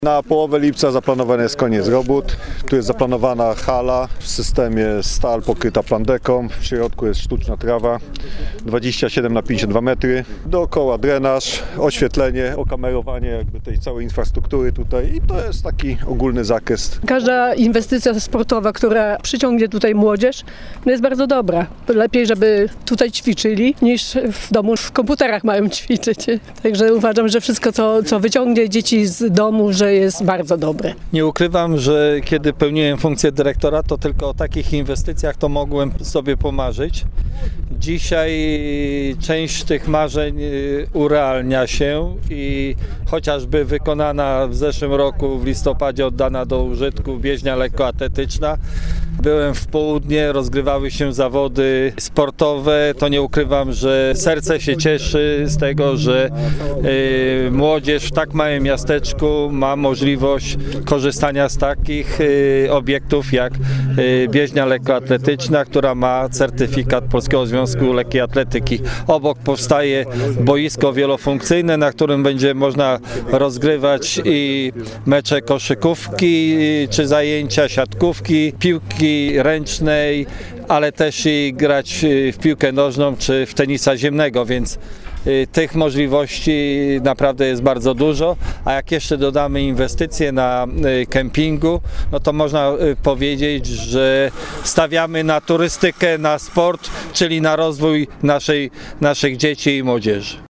Na połowę lipca zaplanowany jest koniec robót. Tu jest zaplanowana hala w systemie stal pokryta plandeką. W środku jest sztuczna trawa 27 na 52 metry. Dookoła drenaż, oświetlenie, okamerowanie jakby tej całej infrastruktury tutaj i to jest taki ogólny zakres. Każda inwestycja sportowa, która przyciągnie tutaj młodzież, jest bardzo dobra. Lepiej, żeby tutaj ćwiczyli, niż w domu w komputerach mają ćwiczyć. Także uważam, że wszystko, co wyciągnie dzieci z domu, że jest bardzo dobre. Nie ukrywam, że kiedy pełniłem funkcję dyrektora, to tylko o takich inwestycjach to mogłem sobie pomarzyć. Dzisiaj część tych marzeń urealnia się i chociażby wykonana w zeszłym roku w listopadzie oddana do użytku bieżnia lekkoatletyczna. Byłem w południe, rozgrywały się zawody sportowe. To nie ukrywam, że serce się cieszy z tego, że młodzież w tak małym miasteczku ma możliwość korzystania z takich obiektów jak bieżnia lekkoatletyczna, która ma certyfikat Polskiego Związku Lekkiej Atletyki. Obok powstaje boisko wielofunkcyjne, na którym będzie można rozgrywać i mecze koszykówki, czy zajęcia siatkówki, piłki ręcznej, ale też i grać w piłkę nożną czy w tenisa ziemnego, więc tych możliwości naprawdę jest bardzo dużo, a jak jeszcze dodamy inwestycje na kempingu, no to można powiedzieć, że stawiamy na turystykę, na sport, czyli na rozwój naszych dzieci i młodzieży.